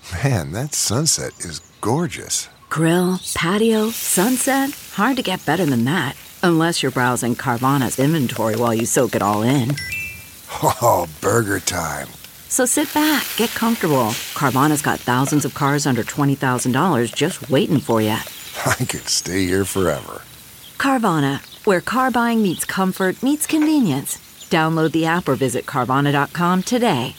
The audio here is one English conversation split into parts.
Man, that sunset is gorgeous. Grill, patio, sunset. Hard to get better than that. Unless you're browsing Carvana's inventory while you soak it all in. Oh, burger time. So sit back, get comfortable. Carvana's got thousands of cars under $20,000 just waiting for you. I could stay here forever. Carvana, where car buying meets comfort meets convenience. Download the app or visit Carvana.com today.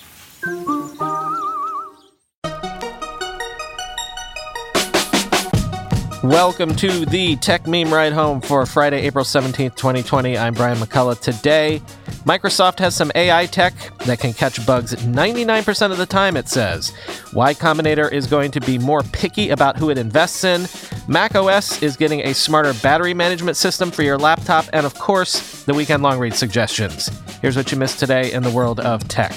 Welcome to the Tech Meme Ride Home for Friday, April 17th, 2020. I'm Brian McCullough. Today, Microsoft has some AI tech that can catch bugs 99% of the time, it says. Y Combinator is going to be more picky about who it invests in. Mac OS is getting a smarter battery management system for your laptop. And of course, the weekend long read suggestions. Here's what you missed today in the world of tech.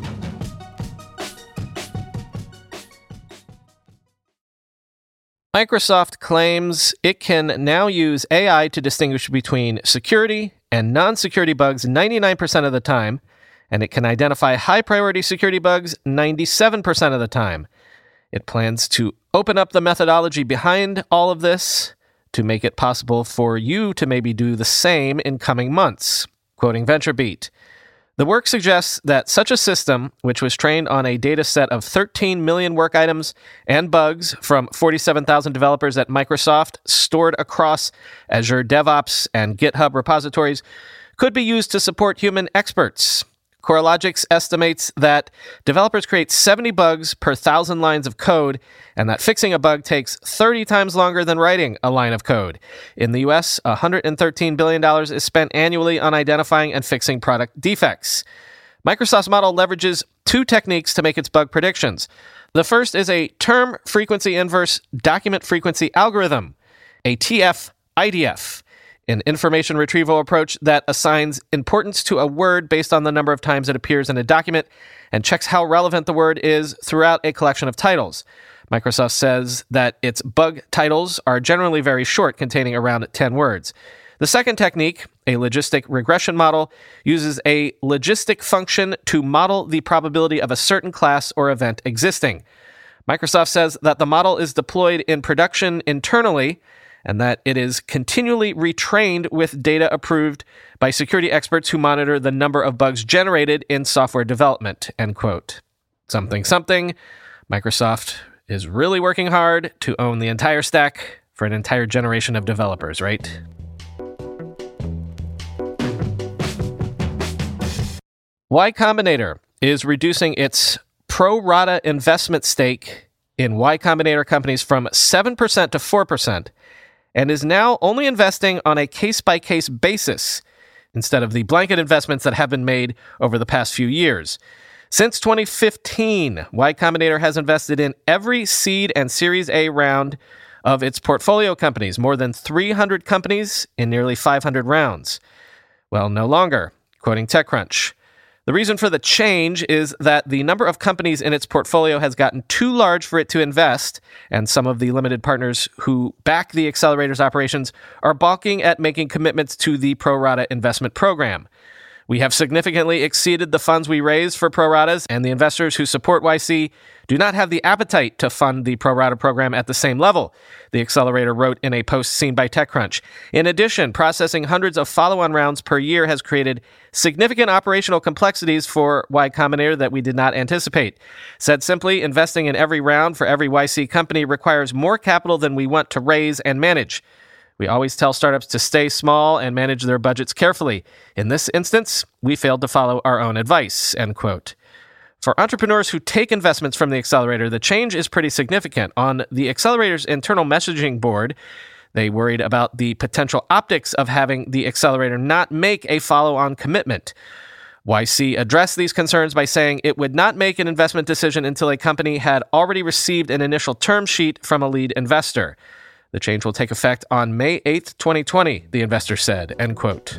Microsoft claims it can now use AI to distinguish between security and non-security bugs 99% of the time, and it can identify high-priority security bugs 97% of the time. It plans to open up the methodology behind all of this to make it possible for you to maybe do the same in coming months. Quoting VentureBeat, the work suggests that such a system, which was trained on a data set of 13 million work items and bugs from 47,000 developers at Microsoft stored across Azure DevOps and GitHub repositories, could be used to support human experts. CoreLogics estimates that developers create 70 bugs per 1,000 lines of code, and that fixing a bug takes 30 times longer than writing a line of code. In the US, $113 billion is spent annually on identifying and fixing product defects. Microsoft's model leverages two techniques to make its bug predictions. The first is a term frequency inverse document frequency algorithm, a TF-IDF. An information retrieval approach that assigns importance to a word based on the number of times it appears in a document and checks how relevant the word is throughout a collection of titles. Microsoft says that its bug titles are generally very short, containing around 10 words. The second technique, a logistic regression model, uses a logistic function to model the probability of a certain class or event existing. Microsoft says that the model is deployed in production internally, and that it is continually retrained with data approved by security experts who monitor the number of bugs generated in software development, end quote. Something. Microsoft is really working hard to own the entire stack for an entire generation of developers, right? Y Combinator is reducing its pro rata investment stake in Y Combinator companies from 7% to 4%, and is now only investing on a case-by-case basis instead of the blanket investments that have been made over the past few years. Since 2015, Y Combinator has invested in every seed and Series A round of its portfolio companies, more than 300 companies in nearly 500 rounds. Well, no longer, quoting TechCrunch. The reason for the change is that the number of companies in its portfolio has gotten too large for it to invest, and some of the limited partners who back the accelerator's operations are balking at making commitments to the pro rata investment program. We have significantly exceeded the funds we raise for pro ratas, and the investors who support YC do not have the appetite to fund the pro rata program at the same level, the accelerator wrote in a post seen by TechCrunch. In addition, processing hundreds of follow-on rounds per year has created significant operational complexities for Y Combinator that we did not anticipate. Said simply, investing in every round for every YC company requires more capital than we want to raise and manage. We always tell startups to stay small and manage their budgets carefully. In this instance, we failed to follow our own advice, end quote. For entrepreneurs who take investments from the accelerator, the change is pretty significant. On the accelerator's internal messaging board, they worried about the potential optics of having the accelerator not make a follow-on commitment. YC addressed these concerns by saying it would not make an investment decision until a company had already received an initial term sheet from a lead investor. The change will take effect on May 8th, 2020, the investor said, end quote.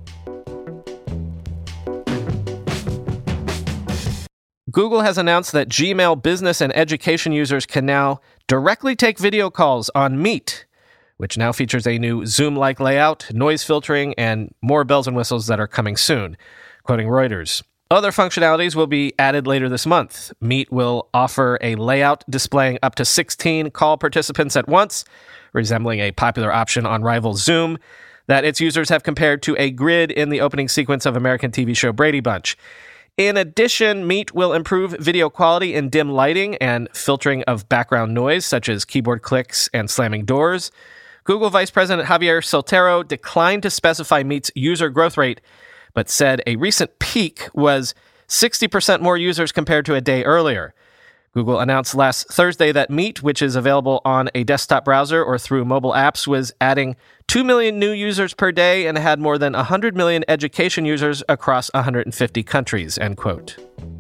Google has announced that Gmail business and education users can now directly take video calls on Meet, which now features a new Zoom-like layout, noise filtering, and more bells and whistles that are coming soon. Quoting Reuters, Other functionalities will be added later this month. Meet will offer a layout displaying up to 16 call participants at once, resembling a popular option on rival Zoom that its users have compared to a grid in the opening sequence of American TV show Brady Bunch. In addition, Meet will improve video quality in dim lighting and filtering of background noise, such as keyboard clicks and slamming doors. Google Vice President Javier Soltero declined to specify Meet's user growth rate, but said a recent peak was 60% more users compared to a day earlier. Google announced last Thursday that Meet, which is available on a desktop browser or through mobile apps, was adding 2 million new users per day and had more than 100 million education users across 150 countries, end quote.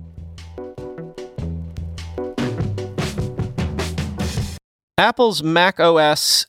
Apple's macOS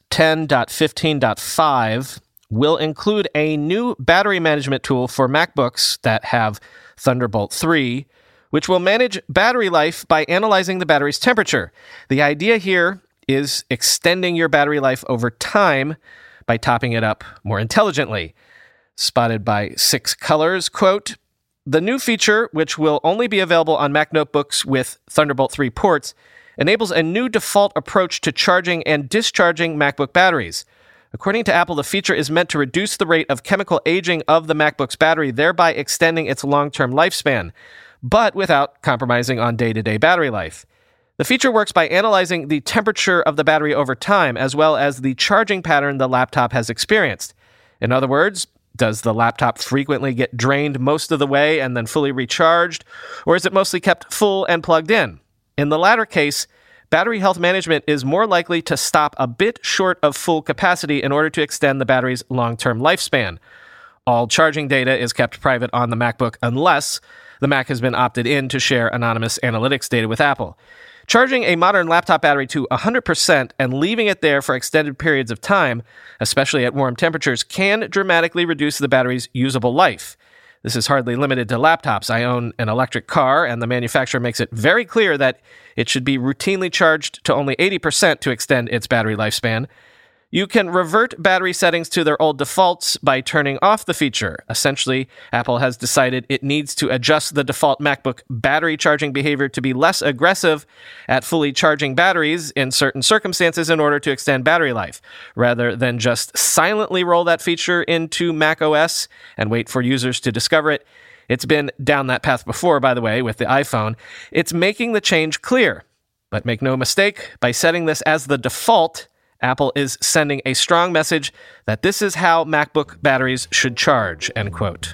10.15.5 will include a new battery management tool for MacBooks that have Thunderbolt 3, which will manage battery life by analyzing the battery's temperature. The idea here is extending your battery life over time by topping it up more intelligently. Spotted by 6 Colors, quote, "The new feature, which will only be available on Mac notebooks with Thunderbolt 3 ports, enables a new default approach to charging and discharging MacBook batteries. According to Apple, the feature is meant to reduce the rate of chemical aging of the MacBook's battery, thereby extending its long-term lifespan, but without compromising on day-to-day battery life. The feature works by analyzing the temperature of the battery over time, as well as the charging pattern the laptop has experienced. In other words, does the laptop frequently get drained most of the way and then fully recharged, or is it mostly kept full and plugged in? In the latter case, battery health management is more likely to stop a bit short of full capacity in order to extend the battery's long-term lifespan. All charging data is kept private on the MacBook unless the Mac has been opted in to share anonymous analytics data with Apple. Charging a modern laptop battery to 100% and leaving it there for extended periods of time, especially at warm temperatures, can dramatically reduce the battery's usable life. This is hardly limited to laptops. I own an electric car, and the manufacturer makes it very clear that it should be routinely charged to only 80% to extend its battery lifespan. You can revert battery settings to their old defaults by turning off the feature. Essentially, Apple has decided it needs to adjust the default MacBook battery charging behavior to be less aggressive at fully charging batteries in certain circumstances in order to extend battery life, rather than just silently roll that feature into macOS and wait for users to discover it. It's been down that path before, by the way, with the iPhone. It's making the change clear. But make no mistake, by setting this as the default, Apple is sending a strong message that this is how MacBook batteries should charge, end quote.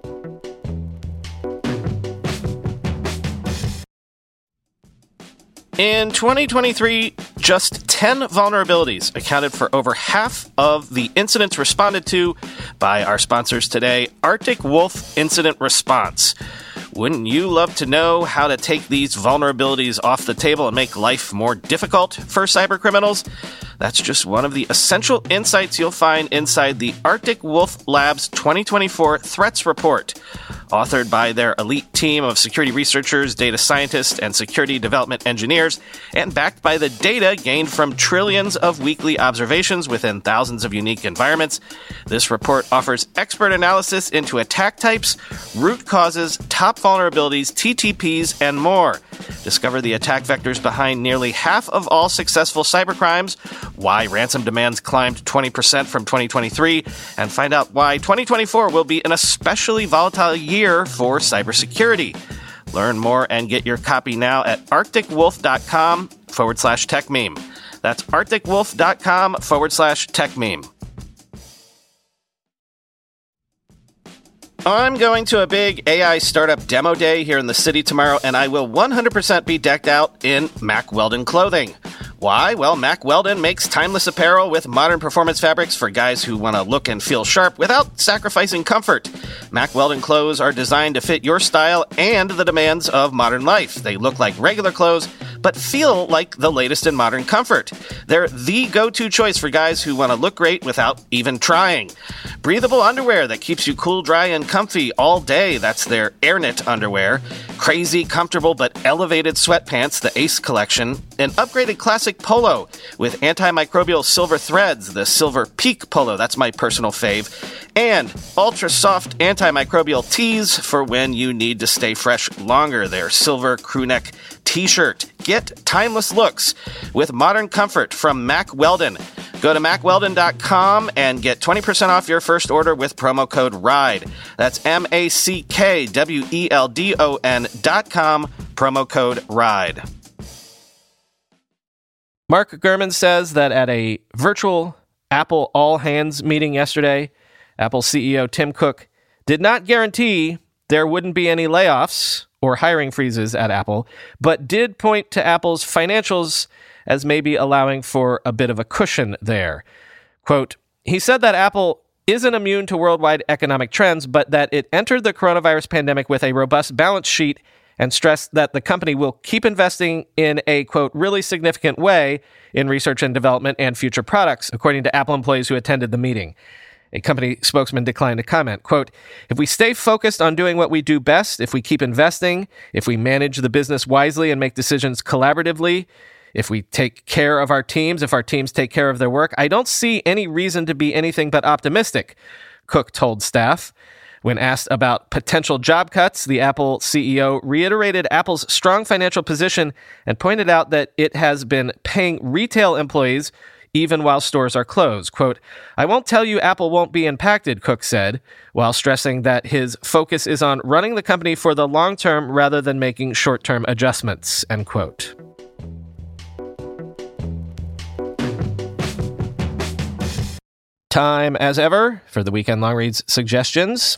In 2023, just 10 vulnerabilities accounted for over half of the incidents responded to by our sponsors today, Arctic Wolf Incident Response. Wouldn't you love to know how to take these vulnerabilities off the table and make life more difficult for cybercriminals? That's just one of the essential insights you'll find inside the Arctic Wolf Labs 2024 Threats Report, authored by their elite team of security researchers, data scientists, and security development engineers, and backed by the data gained from trillions of weekly observations within thousands of unique environments. This report offers expert analysis into attack types, root causes, top vulnerabilities, TTPs, and more. Discover the attack vectors behind nearly half of all successful cybercrimes, why ransom demands climbed 20% from 2023, and find out why 2024 will be an especially volatile year for cybersecurity. Learn more and get your copy now at arcticwolf.com/techmeme. That's arcticwolf.com/techmeme. I'm going to a big AI startup demo day here in the city tomorrow, and I will 100% be decked out in Mack Weldon clothing. Why? Well, Mack Weldon makes timeless apparel with modern performance fabrics for guys who want to look and feel sharp without sacrificing comfort. Mack Weldon clothes are designed to fit your style and the demands of modern life. They look like regular clothes, but feel like the latest in modern comfort. They're the go-to choice for guys who want to look great without even trying. Breathable underwear that keeps you cool, dry, and comfy all day. That's their AirKnit underwear. Crazy, comfortable, but elevated sweatpants, the Ace collection. An upgraded classic polo with antimicrobial silver threads, the Silver Peak polo. That's my personal fave. And ultra soft antimicrobial tees for when you need to stay fresh longer. Their silver crewneck t-shirt. Get timeless looks with modern comfort from Mack Weldon. Go to MackWeldon.com and get 20% off your first order with promo code RIDE. That's MackWeldon.com, promo code RIDE. Mark Gurman says that at a virtual Apple all-hands meeting yesterday, Apple CEO Tim Cook did not guarantee there wouldn't be any layoffs or hiring freezes at Apple, but did point to Apple's financials as maybe allowing for a bit of a cushion there. Quote, he said that Apple isn't immune to worldwide economic trends, but that it entered the coronavirus pandemic with a robust balance sheet and stressed that the company will keep investing in a, quote, really significant way in research and development and future products, according to Apple employees who attended the meeting. A company spokesman declined to comment. Quote, if we stay focused on doing what we do best, if we keep investing, if we manage the business wisely and make decisions collaboratively, if we take care of our teams, if our teams take care of their work, I don't see any reason to be anything but optimistic, Cook told staff. When asked about potential job cuts, the Apple CEO reiterated Apple's strong financial position and pointed out that it has been paying retail employees even while stores are closed. Quote, I won't tell you Apple won't be impacted, Cook said, while stressing that his focus is on running the company for the long term rather than making short-term adjustments, end quote. Time, as ever, for the Weekend Long Reads suggestions.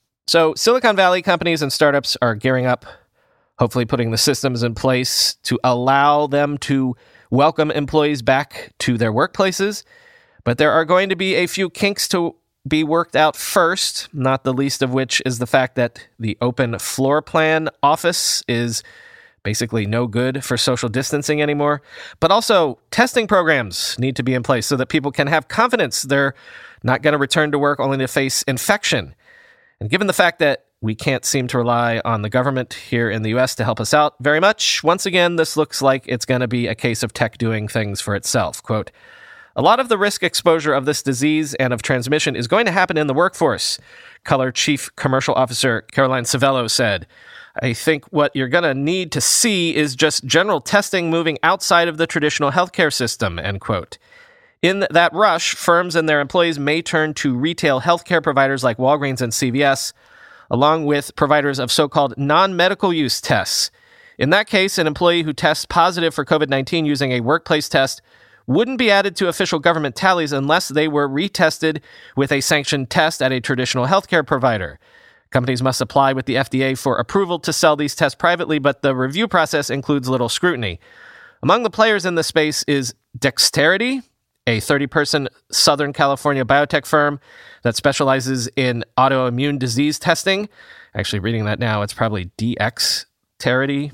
So Silicon Valley companies and startups are gearing up, hopefully putting the systems in place to allow them to welcome employees back to their workplaces. But there are going to be a few kinks to be worked out first, not the least of which is the fact that the open floor plan office is basically no good for social distancing anymore. But also, testing programs need to be in place so that people can have confidence they're not going to return to work only to face infection. And given the fact that we can't seem to rely on the government here in the U.S. to help us out very much, once again, this looks like it's going to be a case of tech doing things for itself. Quote, a lot of the risk exposure of this disease and of transmission is going to happen in the workforce, Color Chief Commercial Officer Caroline Savello said. I think what you're going to need to see is just general testing moving outside of the traditional healthcare system, end quote. In that rush, firms and their employees may turn to retail healthcare providers like Walgreens and CVS, along with providers of so-called non-medical use tests. In that case, an employee who tests positive for COVID-19 using a workplace test wouldn't be added to official government tallies unless they were retested with a sanctioned test at a traditional healthcare provider. Companies must apply with the FDA for approval to sell these tests privately, but the review process includes little scrutiny. Among the players in the space is Dexterity, a 30-person Southern California biotech firm that specializes in autoimmune disease testing. Actually, reading that now, it's probably Dexterity.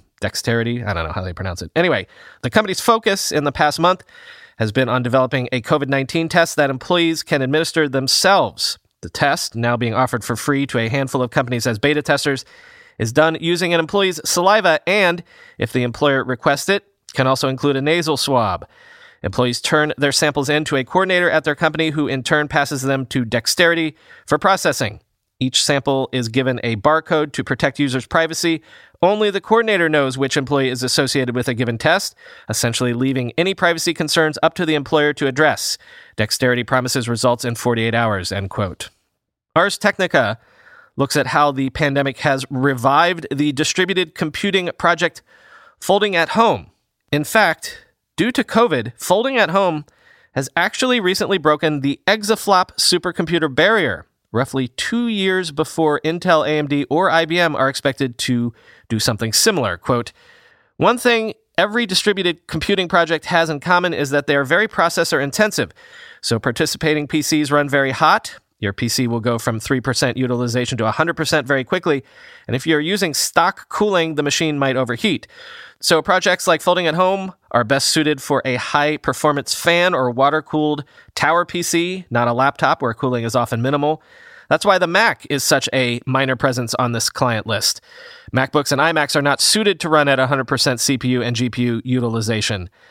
I don't know how they pronounce it. Anyway, the company's focus in the past month has been on developing a COVID-19 test that employees can administer themselves. The test, now being offered for free to a handful of companies as beta testers, is done using an employee's saliva and, if the employer requests it, can also include a nasal swab. Employees turn their samples in to a coordinator at their company who in turn passes them to Dexterity for processing. Each sample is given a barcode to protect users' privacy. Only the coordinator knows which employee is associated with a given test, essentially leaving any privacy concerns up to the employer to address. Dexterity promises results in 48 hours, end quote. Ars Technica looks at how the pandemic has revived the distributed computing project Folding at Home. In fact, due to COVID, Folding at Home has actually recently broken the exaflop supercomputer barrier, roughly 2 years before Intel, AMD, or IBM are expected to do something similar. Quote, one thing every distributed computing project has in common is that they are very processor intensive. So participating PCs run very hot. Your PC will go from 3% utilization to 100% very quickly. And if you're using stock cooling, the machine might overheat. So projects like Folding at Home are best suited for a high-performance fan or water-cooled tower PC, not a laptop where cooling is often minimal. That's why the Mac is such a minor presence on this client list. MacBooks and iMacs are not suited to run at 100% CPU and GPU utilization.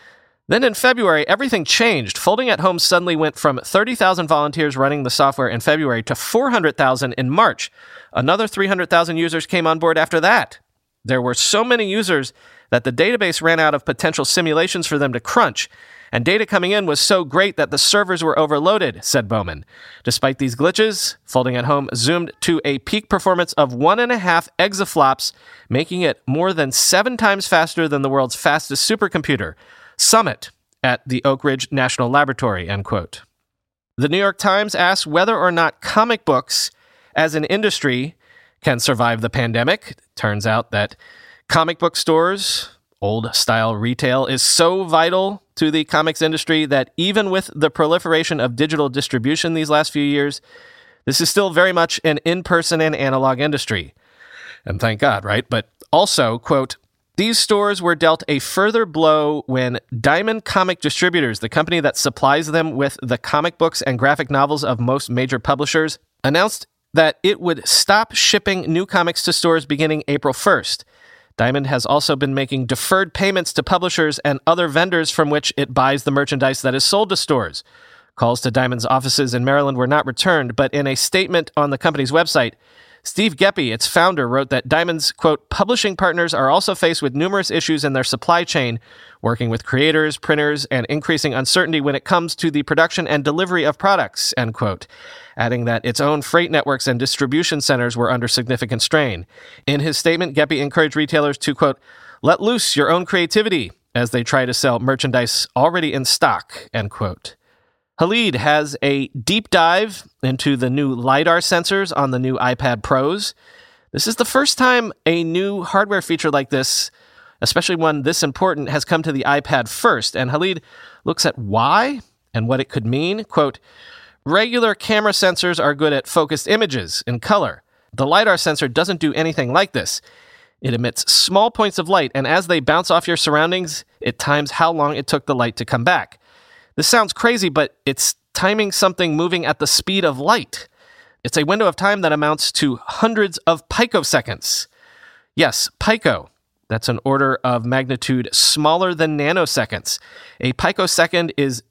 Then in February, everything changed. Folding at Home suddenly went from 30,000 volunteers running the software in February to 400,000 in March. Another 300,000 users came on board after that. There were so many users that the database ran out of potential simulations for them to crunch, and data coming in was so great that the servers were overloaded, said Bowman. Despite these glitches, Folding at Home zoomed to a peak performance of 1.5 exaflops, making it more than 7 times faster than the world's fastest supercomputer, Summit, at the Oak Ridge National Laboratory, end quote. The New York Times asked whether or not comic books as an industry can survive the pandemic. It turns out that comic book stores, old-style retail, is so vital to the comics industry that even with the proliferation of digital distribution these last few years, this is still very much an in-person and analog industry. And thank God, right? But also, quote, these stores were dealt a further blow when Diamond Comic Distributors, the company that supplies them with the comic books and graphic novels of most major publishers, announced that it would stop shipping new comics to stores beginning April 1st. Diamond has also been making deferred payments to publishers and other vendors from which it buys the merchandise that is sold to stores. Calls to Diamond's offices in Maryland were not returned, but in a statement on the company's website, Steve Geppi, its founder, wrote that Diamond's, quote, publishing partners are also faced with numerous issues in their supply chain, working with creators, printers, and increasing uncertainty when it comes to the production and delivery of products, end quote, adding that its own freight networks and distribution centers were under significant strain. In his statement, Geppi encouraged retailers to, quote, let loose your own creativity as they try to sell merchandise already in stock, end quote. Halid has a deep dive into the new LiDAR sensors on the new iPad Pros. This is the first time a new hardware feature like this, especially one this important, has come to the iPad first, and Halid looks at why and what it could mean. Quote, regular camera sensors are good at focused images in color. The LiDAR sensor doesn't do anything like this. It emits small points of light, and as they bounce off your surroundings, it times how long it took the light to come back. This sounds crazy, but it's timing something moving at the speed of light. It's a window of time that amounts to hundreds of picoseconds. Yes, pico. That's an order of magnitude smaller than nanoseconds. A picosecond is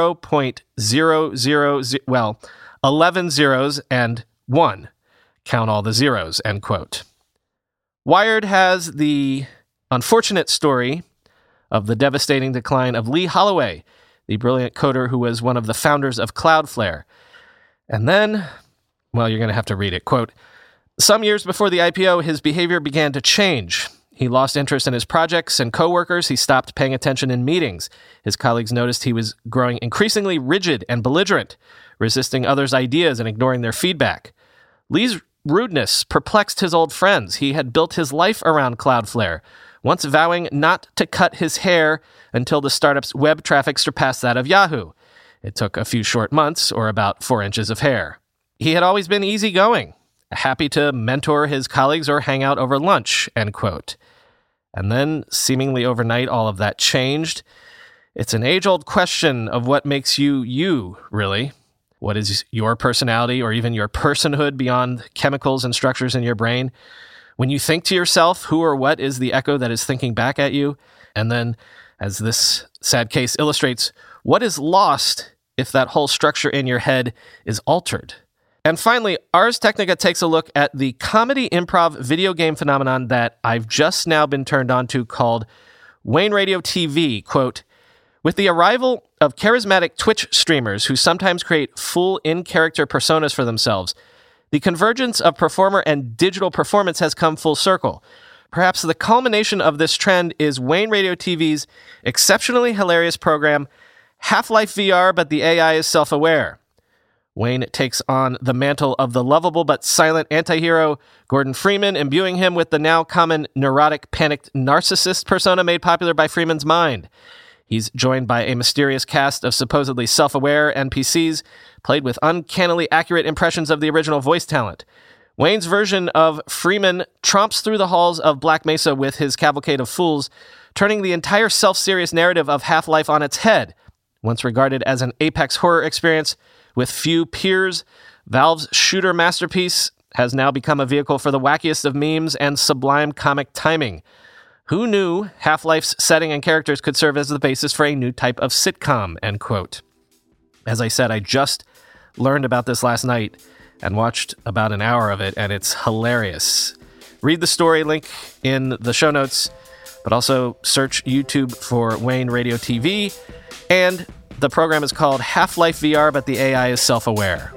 0.000, 11 zeros and 1. Count all the zeros, end quote. Wired has the unfortunate story of the devastating decline of Lee Holloway, the brilliant coder who was one of the founders of Cloudflare. And then, well, you're going to have to read it. Quote, some years before the IPO, his behavior began to change. He lost interest in his projects and coworkers. He stopped paying attention in meetings. His colleagues noticed he was growing increasingly rigid and belligerent, resisting others' ideas and ignoring their feedback. Lee's rudeness perplexed his old friends. He had built his life around Cloudflare, once vowing not to cut his hair until the startup's web traffic surpassed that of Yahoo. It took a few short months, or about 4 inches of hair. He had always been easygoing, happy to mentor his colleagues or hang out over lunch, end quote. And then, seemingly overnight, all of that changed. It's an age-old question of what makes you, you, really. What is your personality or even your personhood beyond chemicals and structures in your brain? When you think to yourself, who or what is the echo that is thinking back at you? And then, as this sad case illustrates, what is lost if that whole structure in your head is altered? And finally, Ars Technica takes a look at the comedy improv video game phenomenon that I've just now been turned on to called Wayne Radio TV. Quote, with the arrival of charismatic Twitch streamers who sometimes create full in-character personas for themselves, the convergence of performer and digital performance has come full circle. Perhaps the culmination of this trend is Wayne Radio TV's exceptionally hilarious program, Half-Life VR, but the AI is self-aware. Wayne takes on the mantle of the lovable but silent anti-hero Gordon Freeman, imbuing him with the now common neurotic, panicked narcissist persona made popular by Freeman's mind. He's joined by a mysterious cast of supposedly self-aware NPCs, played with uncannily accurate impressions of the original voice talent. Wayne's version of Freeman tromps through the halls of Black Mesa with his cavalcade of fools, turning the entire self-serious narrative of Half-Life on its head. Once regarded as an apex horror experience with few peers, Valve's shooter masterpiece has now become a vehicle for the wackiest of memes and sublime comic timing. Who knew Half-Life's setting and characters could serve as the basis for a new type of sitcom, end quote. As I said, I just learned about this last night and watched about an hour of it, and it's hilarious. Read the story, link in the show notes, but also search YouTube for Wayne Radio TV. And the program is called Half-Life VR, but the AI is self-aware.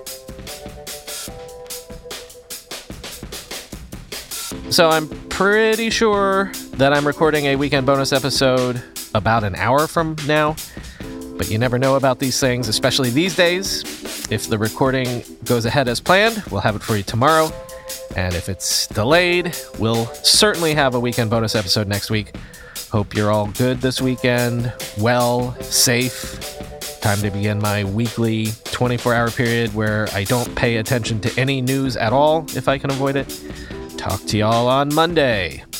So I'm pretty sure that I'm recording a weekend bonus episode about an hour from now, but you never know about these things, especially these days. If the recording goes ahead as planned, we'll have it for you tomorrow. And if it's delayed, we'll certainly have a weekend bonus episode next week. Hope you're all good this weekend, well, safe. Time to begin my weekly 24-hour period where I don't pay attention to any news at all if I can avoid it. Talk to y'all on Monday.